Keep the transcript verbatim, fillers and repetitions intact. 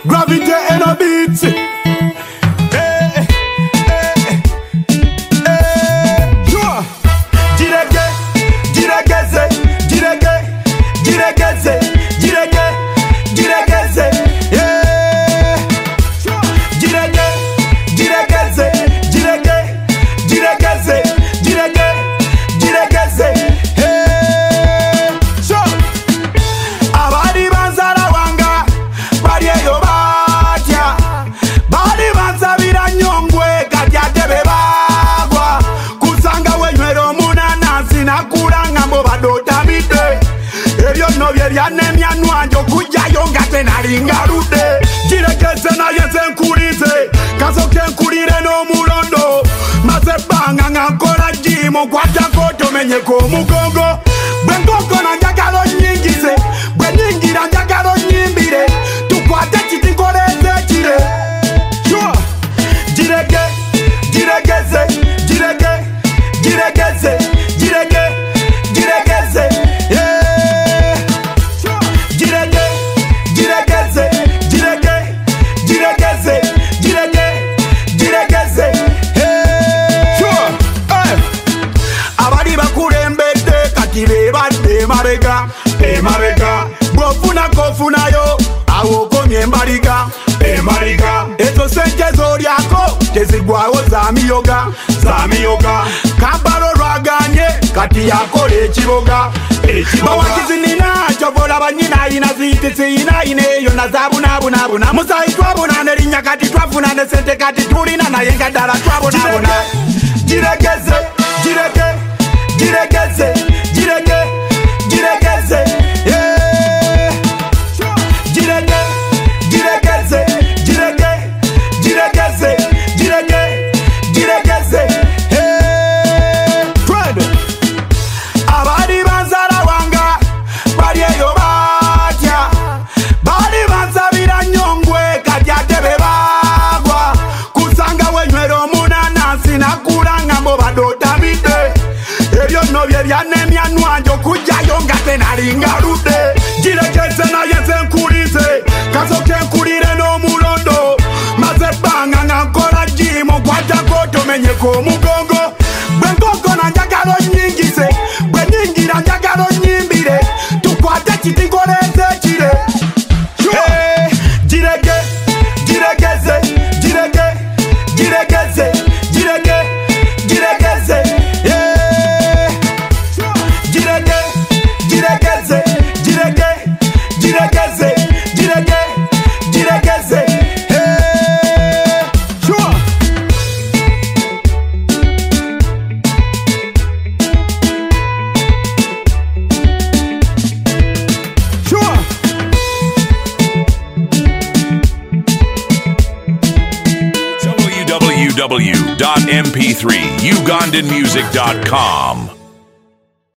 Gravity and a beat. Hey, hey, hey. Sure. Jirege, jiregeze, jirege, jiregeze, jirege, jiregeze. Yeah. Sure. Jirege, jiregeze, jirege, jiregeze, jirege, jiregeze. Hey. Sure. Abari banzara wanga, bari eyo batya, bari bansabira nyongwe katyatebe bagwa, kusanga wenywera omunanasi nakulanga mbo badotabidde, ebyo nno bye byanemyanwanje okujjayo nga tenalingaludde. Giregeze naye nze nkulize, kasooke nkulire n'omulondo, maze ebbanga nga nkola jimu kwatako tomenyeko omugongo, bwe nkokona njagala onnyingize, bwe nnyingira njagala onnyimbire, tukwate kiti nkoleeze ekire. Sure. Girege, giregeze, girege, giregeze, girege, giregeze. Yeah. Sure. Girege, giregeze, girege, giregeze, girege, giregeze. Hey. Sure. Hey. Abali bakulembedde kati beebadde emabega, emabega, bw'ofuna kofunayo awo okomye embaliga, embaliga. Ezo sente z'olyako tezigwawo za miyoga, za miyoga. Kampala olwaganye kati yakola ekiboga, ekiboga. Bawakizi nina kyovola banyina ayina ziyitisi yina ayina eyo na zabunaabunabuna. Musayi twabuna n'erinnya kati twafuna ne sente kati tulina naye nga ddala twabunabuna. Giregeze, girege, giregeze, girege, giregeze. Yeah. Girege, giregeze, girege, giregeze, girege, giregeze. Hey. Twende. Abali banzara wanga, bali eyo batya, bali bansabira nyongwe katyatebe bagwa, kusanga wenywera omunanasi nakulanga mbo badotabidde, ebyo nno bye byanemyanwanje okujjayo nga tenalingaludde. Giregeze naye nze nkulize, kasooke nkulire n'omulondo, maze ebbanga nga nkola jimu kwatako tomenyeko omugongo, bwe nkokona njagala onnyingize, bwe nnyingira njagala onnyimbire, tukwate kiti nkoleeze ekire. Hey. Girege, giregeze, girege, giregeze, girege, giregeze. Yeah. Girege, giregeze, girege, giregeze, girege, giregeze. Hey. Sure. Sure. w w w dot m p three ugandan music dot com